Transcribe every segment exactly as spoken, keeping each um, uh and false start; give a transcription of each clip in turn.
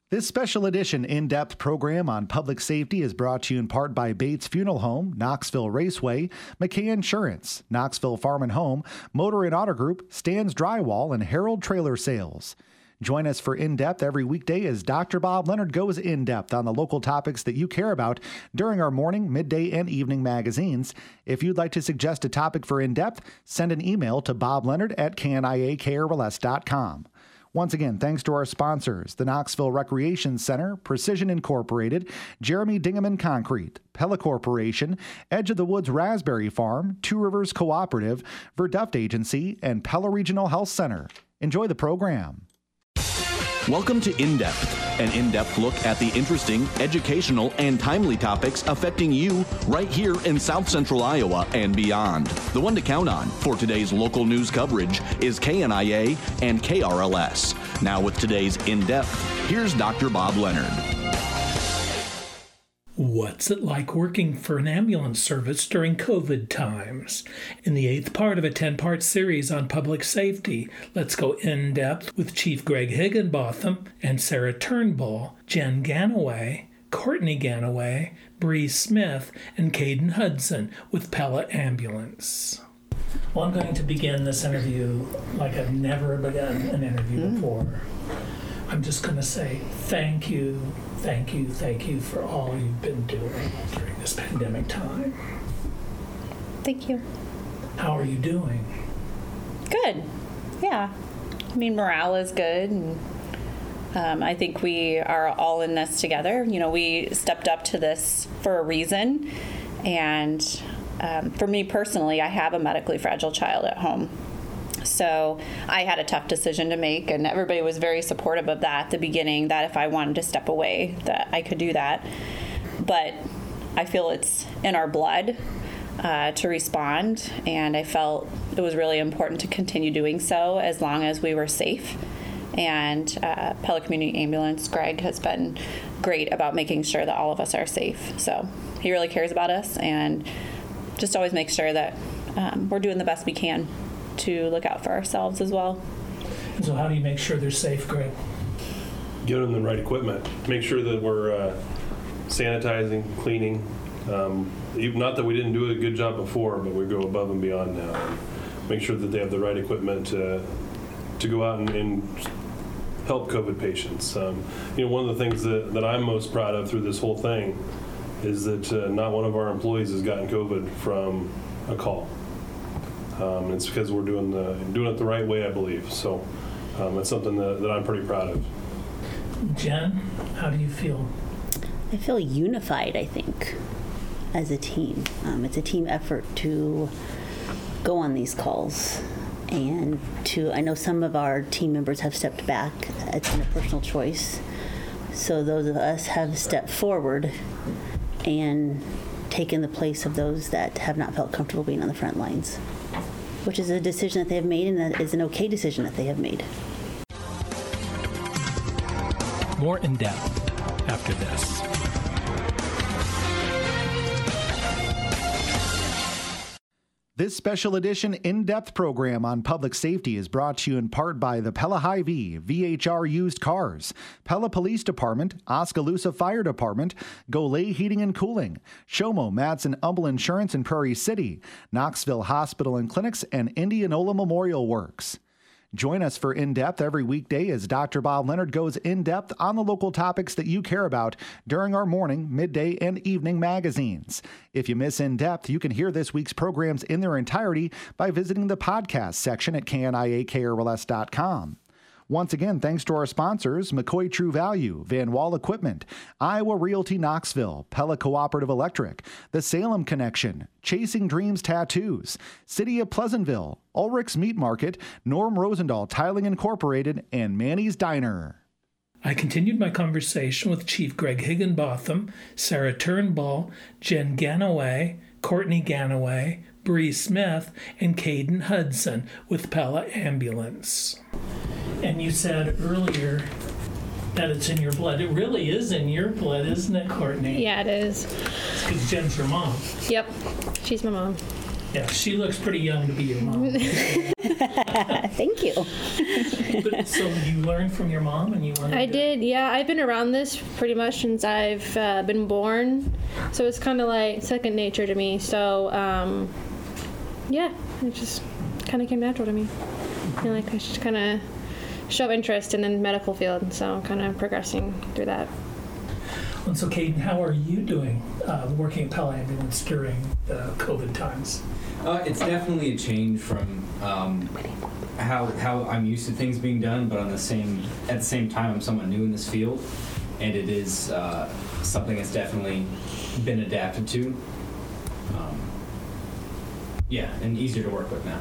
This special edition in-depth program on public safety is brought to you in part by Bates Funeral Home, Knoxville Raceway, McKay Insurance, Knoxville Farm and Home, Motor and Auto Group, Stan's Drywall, and Harold Trailer Sales. Join us for In-Depth every weekday as Doctor Bob Leonard goes in-depth on the local topics that you care about during our morning, midday, and evening magazines. If you'd like to suggest a topic for In-Depth, send an email to bobleonard at k n i a k r l s dot com. Once again, thanks to our sponsors, the Knoxville Recreation Center, Precision Incorporated, Jeremy Dingaman Concrete, Pella Corporation, Edge of the Woods Raspberry Farm, Two Rivers Cooperative, Verduft Agency, and Pella Regional Health Center. Enjoy the program. Welcome to In-Depth, an in-depth look at the interesting, educational, and timely topics affecting you right here in South Central Iowa and beyond. The one to count on for today's local news coverage is K N I A and K R L S. Now with today's In-Depth, here's Doctor Bob Leonard. What's it like working for an ambulance service during COVID times? In the eighth part of a ten-part series on public safety, let's go in-depth with Chief Greg Higginbotham and Sarah Turnbull, Jen Ganaway, Courtney Ganaway, Bree Smith, and Caden Hudson with Pella Ambulance. Well, I'm going to begin this interview like I've never begun an interview mm. before. I'm just going to say thank you, thank you, thank you for all you've been doing during this pandemic time. Thank you. How are you doing? Good. Yeah. I mean, morale is good, and um, I think we are all in this together. You know, we stepped up to this for a reason, and um, for me personally, I have a medically fragile child at home. So I had a tough decision to make, and everybody was very supportive of that at the beginning, that if I wanted to step away, that I could do that. But I feel it's in our blood uh, to respond, and I felt it was really important to continue doing so as long as we were safe. And uh, Pella Community Ambulance, Greg, has been great about making sure that all of us are safe. So he really cares about us, and just always makes sure that um, we're doing the best we can to look out for ourselves as well. And so how do you make sure they're safe, Greg? Give them the right equipment. Make sure that we're uh, sanitizing, cleaning. Um, even, not that we didn't do a good job before, but we go above and beyond now. And make sure that they have the right equipment to, to go out and, and help COVID patients. Um, you know, one of the things that, that I'm most proud of through this whole thing is that uh, not one of our employees has gotten COVID from a call. Um, it's because we're doing the doing it the right way, I believe. So um, it's something that, that I'm pretty proud of. Jen, how do you feel? I feel unified, I think, as a team. Um, it's a team effort to go on these calls. And to, I know some of our team members have stepped back. It's been a personal choice. So those of us have stepped forward and taken the place of those that have not felt comfortable being on the front lines, which is a decision that they have made, and that is an okay decision that they have made. More in depth after this. This special edition in-depth program on public safety is brought to you in part by the Pella Hy-Vee, V H R Used Cars, Pella Police Department, Oskaloosa Fire Department, Golay Heating and Cooling, Shomo, Madsen, Humble Insurance in Prairie City, Knoxville Hospital and Clinics, and Indianola Memorial Works. Join us for In-Depth every weekday as Doctor Bob Leonard goes in-depth on the local topics that you care about during our morning, midday, and evening magazines. If you miss In-Depth, you can hear this week's programs in their entirety by visiting the podcast section at k n i a k r l s dot com. Once again, thanks to our sponsors, McCoy True Value, Van Wall Equipment, Iowa Realty Knoxville, Pella Cooperative Electric, The Salem Connection, Chasing Dreams Tattoos, City of Pleasantville, Ulrich's Meat Market, Norm Rosendahl Tiling Incorporated, and Manny's Diner. I continued my conversation with Chief Greg Higginbotham, Sarah Turnbull, Jen Ganaway, Courtney Ganaway, Bree Smith, and Caden Hudson with Pella Ambulance. And you said earlier that it's in your blood. It really is in your blood, isn't it, Courtney? Yeah, it is. It's because Jen's your mom. Yep, she's my mom. Yeah, she looks pretty young to be your mom. Thank you. But, so you learned from your mom and you wanted I to- did, yeah. I've been around this pretty much since I've uh, been born. So it's kind of like second nature to me. So, um, yeah, it just kind of came natural to me. I feel like I just kind of show interest in the medical field. So kind of progressing through that. And so, Caden, how are you doing uh, working at Pella Ambulance during the COVID times? Uh, it's definitely a change from um, how how I'm used to things being done, but on the same at the same time, I'm somewhat new in this field, and it is uh, something that's definitely been adapted to. Um, yeah, and easier to work with now.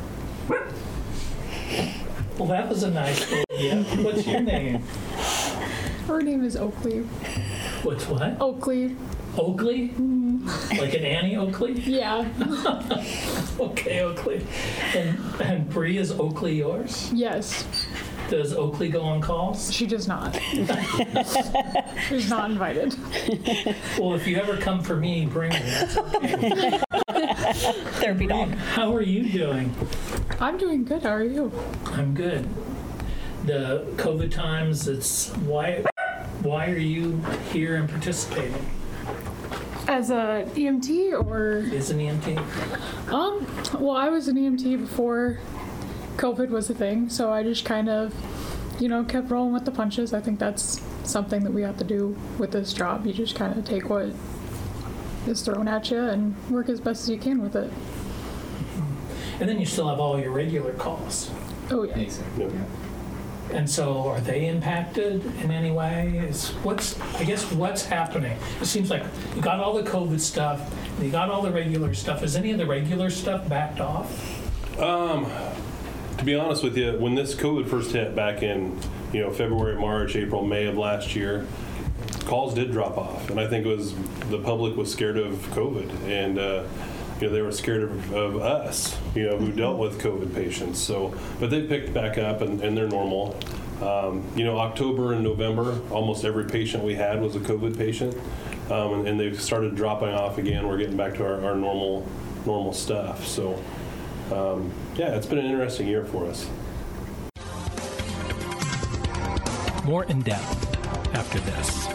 Well, that was a nice idea. What's your name? Her name is Oakley. What's what? Oakley. Oakley? Like an Annie Oakley? Yeah. Okay, Oakley. And, and Bree, is Oakley yours? Yes. Does Oakley go on calls? She does not. She's not invited. Well, if you ever come for me, bring her. That's okay. Therapy Bree, dog. how are you doing? I'm doing good. How are you? I'm good. The COVID times, it's why why are you here and participating? As a E M T or? Is an E M T? Um, well, I was an E M T before COVID was a thing, so I just kind of, you know, kept rolling with the punches. I think that's something that we have to do with this job. You just kind of take what is thrown at you and work as best as you can with it. And then you still have all your regular calls. Oh, yeah. Exactly. And so are they impacted in any way? Is what's I guess what's happening? It seems like you got all the COVID stuff, and you got all the regular stuff. Is any of the regular stuff backed off? Um, to be honest with you, when this COVID first hit back in, you know, February, March, April, May of last year, calls did drop off, and I think it was the public was scared of COVID, and uh, you know, they were scared of, of us, you know, who dealt with COVID patients. So, but they picked back up, and, and they're normal. Um, you know, October and November, almost every patient we had was a COVID patient, um, and, and they've started dropping off again. We're getting back to our, our normal, normal stuff. So, um, yeah, it's been an interesting year for us. More in depth after this.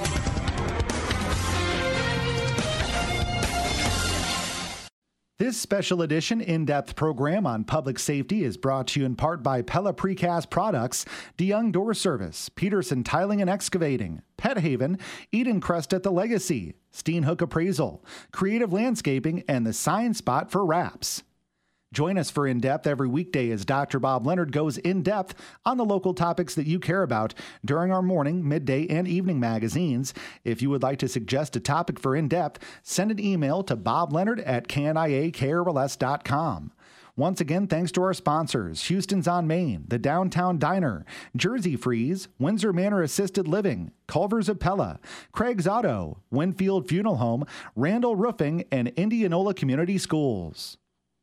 This special edition in-depth program on public safety is brought to you in part by Pella Precast Products, DeYoung Door Service, Peterson Tiling and Excavating, Pet Haven, Eden Crest at the Legacy, Steenhook Appraisal, Creative Landscaping, and the Sign Spot for Wraps. Join us for In-Depth every weekday as Doctor Bob Leonard goes in-depth on the local topics that you care about during our morning, midday, and evening magazines. If you would like to suggest a topic for In-Depth, send an email to bobleonard at k n i a k r l s dot com. Once again, thanks to our sponsors, Houston's on Main, the Downtown Diner, Jersey Freeze, Windsor Manor Assisted Living, Culver's of Pella, Craig's Auto, Winfield Funeral Home, Randall Roofing, and Indianola Community Schools.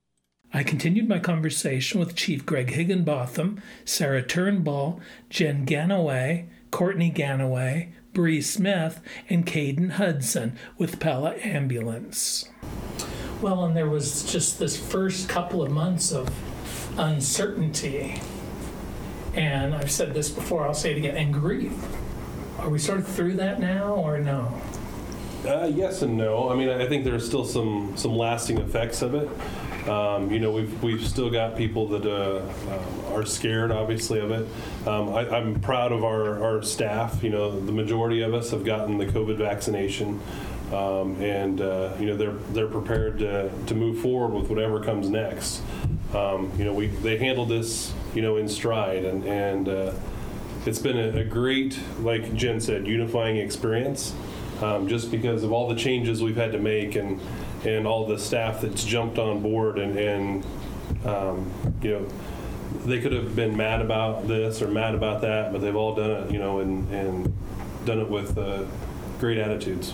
I continued my conversation with Chief Greg Higginbotham, Sarah Turnbull, Jen Ganaway, Courtney Ganaway, Bree Smith, and Caden Hudson with Pella Ambulance. Well, and there was just this first couple of months of uncertainty. And I've said this before, I'll say it again, and grief. Are we sort of through that now or no? Uh, yes and no. I mean, I think there's still some, some lasting effects of it. Um, you know, we've we've still got people that uh, uh, are scared, obviously, of it. Um, I, I'm proud of our, our staff. You know, the majority of us have gotten the COVID vaccination, um, and uh, you know they're they're prepared to, to move forward with whatever comes next. Um, you know, we they handled this, you know, in stride, and and uh, it's been a, a great, like Jen said, unifying experience. Um, just because of all the changes we've had to make and. and all the staff that's jumped on board and, and um, you know, they could have been mad about this or mad about that, but they've all done it, you know, and, and done it with uh, great attitudes.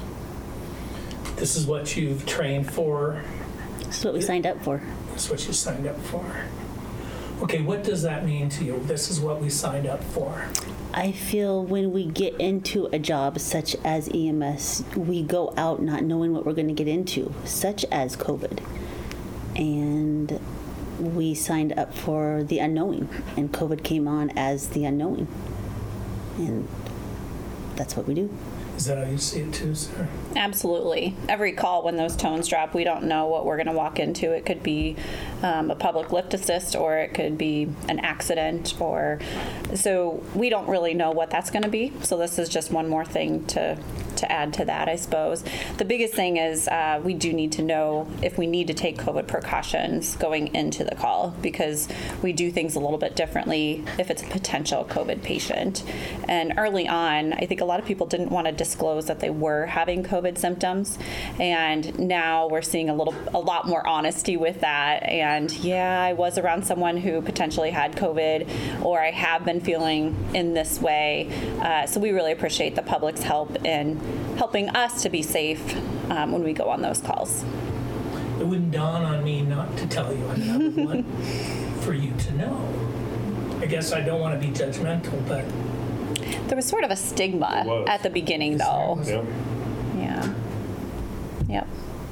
This is what you've trained for. This is what we signed up for. This is what you signed up for. Okay, what does that mean to you? This is what we signed up for. I feel when we get into a job such as E M S, we go out not knowing what we're going to get into, such as COVID. and we signed up for the unknowing, and COVID came on as the unknowing, and that's what we do. Is that how you see it too, Sarah? Absolutely. Every call when those tones drop, we don't know what we're going to walk into. It could be um, a public lift assist, or it could be an accident, or so we don't really know what that's going to be. So this is just one more thing to to add to that, I suppose. The biggest thing is uh, we do need to know if we need to take COVID precautions going into the call, because we do things a little bit differently if it's a potential COVID patient. And early on, I think a lot of people didn't want to disclose that they were having COVID symptoms, and now we're seeing a little, a lot more honesty with that. And yeah, I was around someone who potentially had COVID, or I have been feeling in this way. Uh, so we really appreciate the public's help in helping us to be safe um, when we go on those calls. It wouldn't dawn on me not to tell you. I mean, I would want for you to know. I guess I don't want to be judgmental, but there was sort of a stigma at the beginning, though. Yep. Yeah. Yep.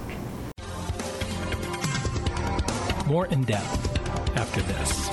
more in depth after this.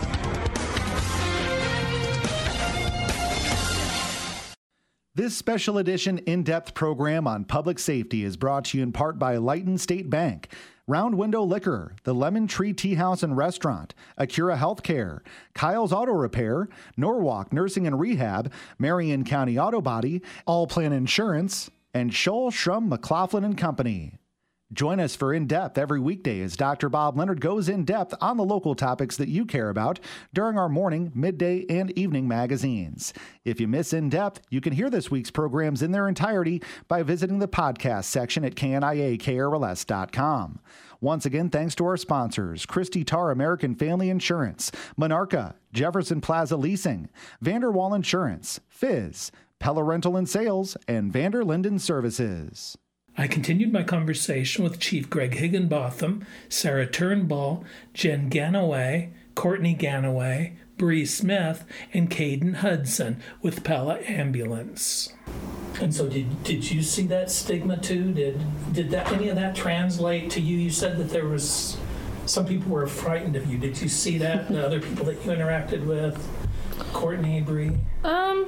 This special edition in-depth program on public safety is brought to you in part by Lighton State Bank, Round Window Liquor, the Lemon Tree Tea House and Restaurant, Acura Healthcare, Kyle's Auto Repair, Norwalk Nursing and Rehab, Marion County Auto Body, All Plan Insurance, and Scholl, Shrum, McLaughlin and Company. Join us for In Depth every weekday as Doctor Bob Leonard goes in depth on the local topics that you care about during our morning, midday, and evening magazines. If you miss In Depth, you can hear this week's programs in their entirety by visiting the podcast section at K N I A K R L S dot com. Once again, thanks to our sponsors, Christy Tarr American Family Insurance, Monarca, Jefferson Plaza Leasing, Vanderwall Insurance, Fizz, Pella Rental and Sales, and Vander Linden Services. I continued my conversation with Chief Greg Higginbotham, Sarah Turnbull, Jen Ganaway, Courtney Ganaway, Bree Smith, and Caden Hudson with Pella Ambulance. And so did did you see that stigma too? Did did that any of that translate to you? You said that there was some people were frightened of you. Did you see that? The other people that you interacted with? Courtney, Bree? Um,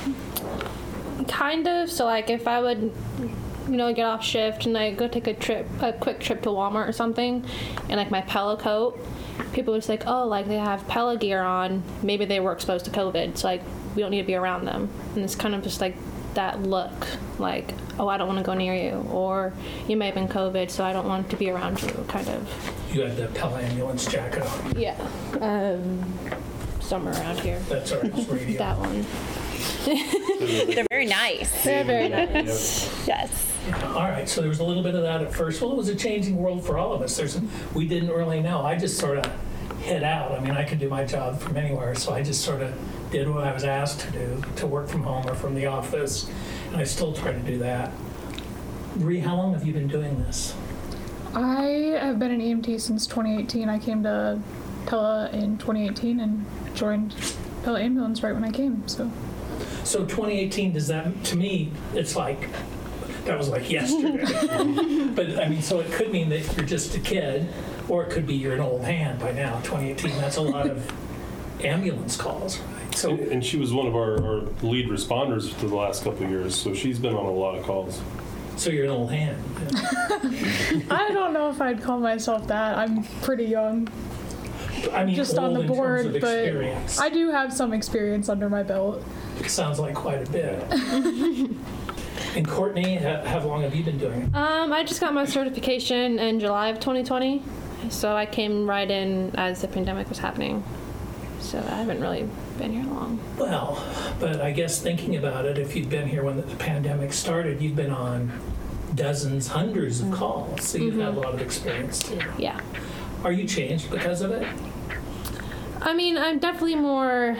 kind of. So like if I would, you know, get off shift and like go take a trip, a quick trip to Walmart or something, and like my Pella coat, people would just like, oh, like they have Pella gear on, maybe they were exposed to COVID, so like we don't need to be around them. And it's kind of just like that look, like, oh, I don't want to go near you, or you may have been COVID, so I don't want to be around you, kind of. You had the Pella Ambulance jacket on. Yeah, um, somewhere around here. That's our radio. That one. They're very nice. They're very nice. Yes. Yeah, all right, so there was a little bit of that at first. Well, it was a changing world for all of us. There's, we didn't really know. I just sort of hit out. I mean, I could do my job from anywhere, so I just sort of did what I was asked to do, to work from home or from the office, and I still try to do that. Bree, how long have you been doing this? I have been an E M T since twenty eighteen. I came to Pella in twenty eighteen and joined Pella Ambulance right when I came, so. So twenty eighteen, does that, to me, it's like, that was like yesterday. But I mean, so it could mean that you're just a kid, or it could be you're an old hand by now. twenty eighteen, that's a lot of ambulance calls, right? So, and, and she was one of our, our lead responders for the last couple of years, so she's been on a lot of calls. So you're an old hand. I don't know if I'd call myself that. I'm pretty young. I mean, just on the in board, terms of but experience. I do have some experience under my belt. It sounds like quite a bit. And Courtney, how, how long have you been doing it? Um, I just got my certification in July of twenty twenty, so I came right in as the pandemic was happening. So I haven't really been here long. Well, but I guess thinking about it, if you'd been here when the pandemic started, you've been on dozens, hundreds of calls, so you've had a lot of experience too. Yeah. Are you changed because of it? I mean, I'm definitely more,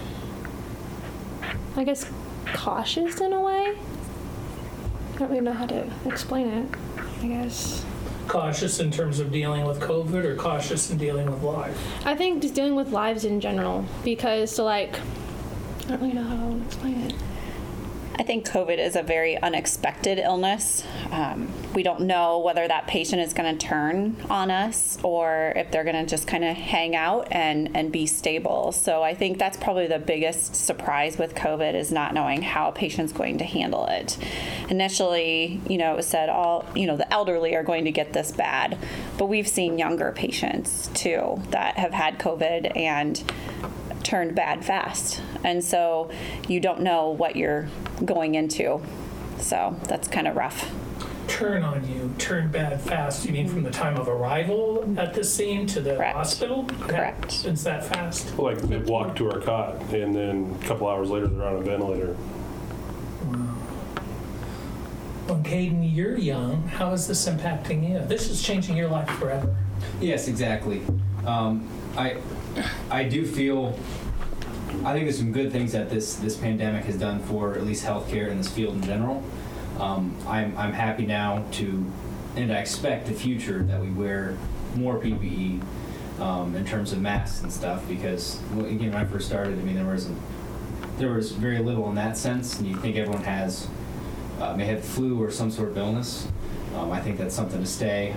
I guess, cautious in a way. I don't really know how to explain it, I guess. Cautious in terms of dealing with COVID, or cautious in dealing with life? I think just dealing with lives in general, because, so like, I don't really know how to explain it. I think COVID is a very unexpected illness. Um, we don't know whether that patient is going to turn on us or if they're going to just kind of hang out and, and be stable. So I think that's probably the biggest surprise with COVID is not knowing how a patient's going to handle it. Initially, you know, it was said all, you know, the elderly are going to get this bad, but we've seen younger patients too that have had COVID and turned bad fast. And so you don't know what you're going into. So that's kind of rough. Turn on you, turn bad fast. You mean from the time of arrival at the scene to the Correct. hospital? Correct. It's that fast? Like they walk to our cot, and then a couple hours later they're on a ventilator. Wow. Well, Caden, you're young. How is this impacting you? This is changing your life forever. Yes, exactly. Um, I I do feel, I think there's some good things that this, this pandemic has done for at least healthcare in this field in general. Um, I'm, I'm happy now to, and I expect the future that we wear more P P E um, in terms of masks and stuff because, well, again, when I first started, I mean, there wasn't, there was very little in that sense, and you think everyone has, uh, may have the flu or some sort of illness. Um, I think that's something to stay.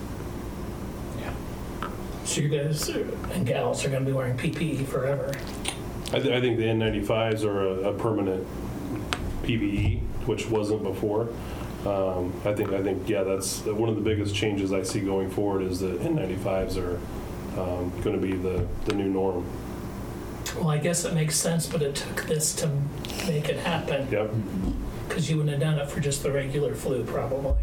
So you guys and gals are going to be wearing P P E forever. I, th- I think the N ninety-fives are a, a permanent P P E, which wasn't before. Um, I think, I think, yeah, that's one of the biggest changes I see going forward is that N ninety-fives are um, going to be the, the new norm. Well, I guess it makes sense, but it took this to make it happen. Yep. Because you wouldn't have done it for just the regular flu, probably.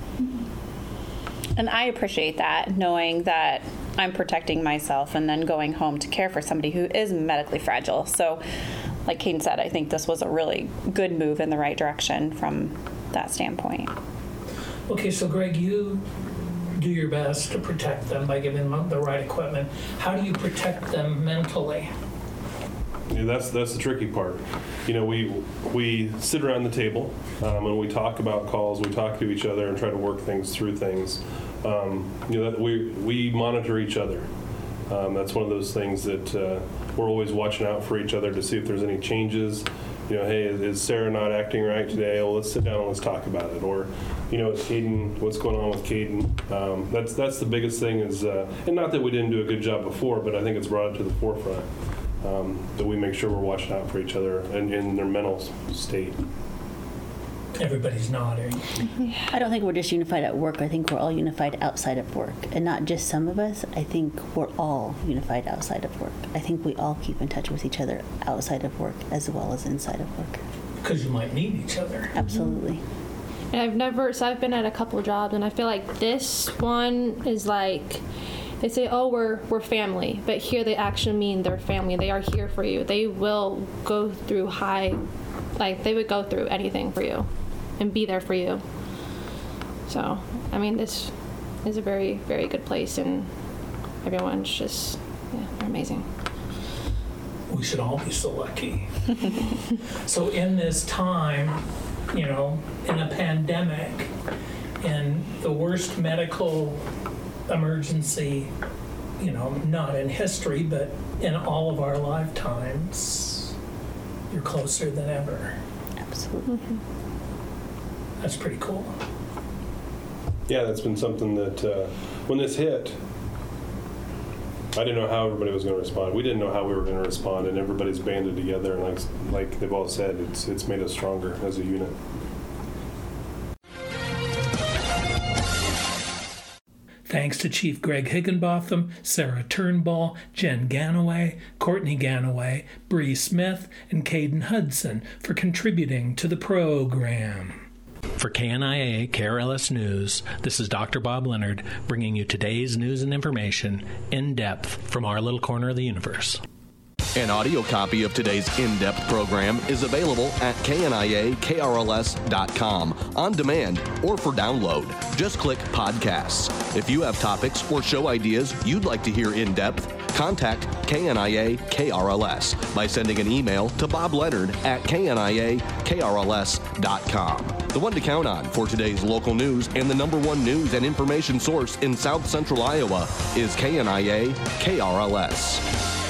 And I appreciate that, knowing that I'm protecting myself and then going home to care for somebody who is medically fragile. So, like Caden said, I think this was a really good move in the right direction from that standpoint. Okay, so Greg, you do your best to protect them by giving them the right equipment. How do you protect them mentally? Yeah, that's that's the tricky part. You know, we we sit around the table um, and we talk about calls. We talk to each other and try to work things through things. Um, you know, that we we monitor each other. Um, that's one of those things that uh, we're always watching out for each other to see if there's any changes. You know, hey, is, is Sarah not acting right today? Well, let's sit down and let's talk about it. Or, you know, Caden, what's going on with Caden? Um, that's that's the biggest thing is, uh, and not that we didn't do a good job before, but I think it's brought it to the forefront. Um, that we make sure we're watching out for each other and in their mental state. Everybody's nodding. I don't think we're just unified at work. I think we're all unified outside of work. And not just some of us. I think we're all unified outside of work. I think we all keep in touch with each other outside of work as well as inside of work. Because you might need each other. Absolutely. And I've never, so I've been at a couple jobs, and I feel like this one is like, they say, oh, we're we're family, but here they actually mean they're family. They are here for you. They will go through high, like they would go through anything for you and be there for you. So, I mean, this is a very, very good place, and everyone's just, yeah, they're amazing. We should all be so lucky. So in this time, you know, in a pandemic, in the worst medical emergency, you know, not in history, but in all of our lifetimes, you're closer than ever. Absolutely. That's pretty cool. Yeah, that's been something that uh, when this hit, I didn't know how everybody was going to respond. We didn't know how we were going to respond, and everybody's banded together. And like like they've all said, it's it's made us stronger as a unit. Thanks to Chief Greg Higginbotham, Sarah Turnbull, Jen Ganaway, Courtney Ganaway, Bree Smith, and Caden Hudson for contributing to the program. For K N I A K R L S News, this is Doctor Bob Leonard bringing you today's news and information in depth from our little corner of the universe. An audio copy of today's in-depth program is available at K N I A K R L S dot com on demand or for download. Just click podcasts. If you have topics or show ideas you'd like to hear in depth, contact K N I A K R L S by sending an email to Bob Leonard at K N I A K R L S dot com. The one to count on for today's local news and the number one news and information source in South Central Iowa is K N I A K R L S.